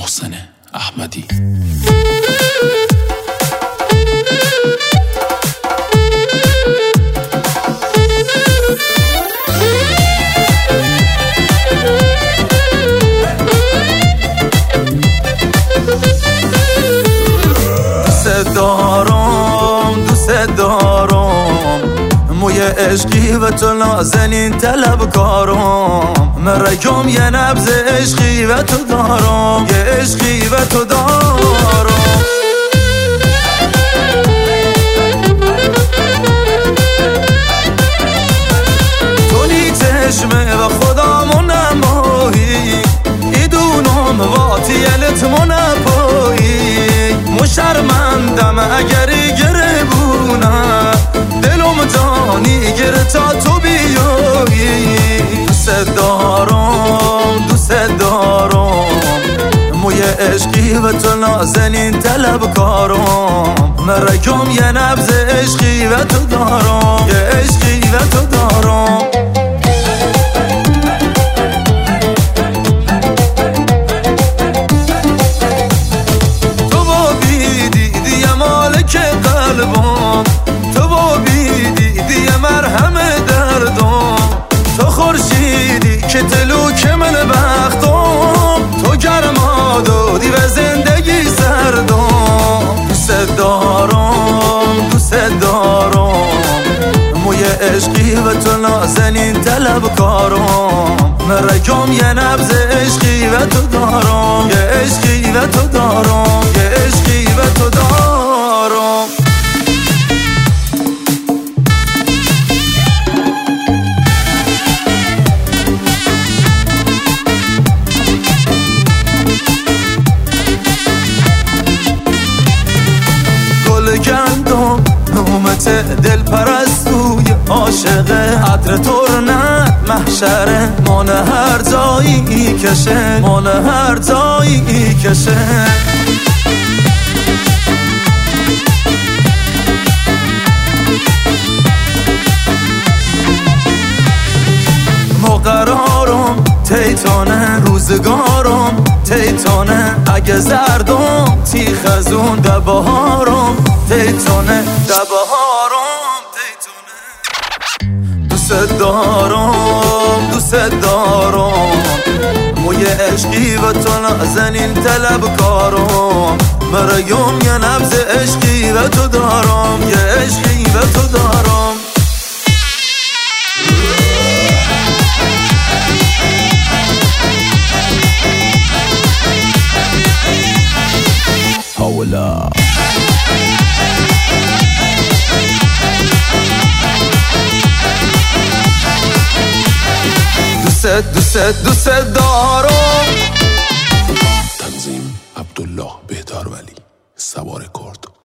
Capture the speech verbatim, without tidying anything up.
محسن احمدی. دوست دارم دوست دارم موی عشقی و تو نازنین طلبکارم، مرگم یه نبض عشقی و تو دارم، یه عشقی و تو دارم. تو نی چشمه و خدامو نمایی، ایدونم واتیلت منپایی، مشرمندم اگری گربونه دلم جانی گر تا تو بیایی. دوست دارم دوست دارم موی عشقی و تو نازنین طلبکارم، مرگم یه نبض عشقی و تو دارم، یه عشقی و تو دارم. تو با بیدیدی مالک قلبم، تو با بیدیدی مرهم دردم، تو خورشیدی که تلوک من بختم، تو گرما دادی و زندگی سردم. دوست دارم دوست دارم موی عشقی و تو نازنین طلبکارم، مرگم یه نبض عشقی و تو دارم، یه عشقی و تو دارم، یه عشقی و تو دارم. گندم نومت دل پرستوی عاشقه، عطر ترنت محشره، مانه هر جایی کشه، مانه هر جایی کشه. مقرارم تیتانه، روزگارم تیتانه، اگه زردم تیخ از اون دبهارم تیتانه، دبهارم تیتانه. دوست دارم دوست دارم موی عشقی و تو نازنین طلبکارم، مرگم یه نبض عشقی و تو دارم، یه عشقی و تو دارم. حالا دوست دوست دوست دارم.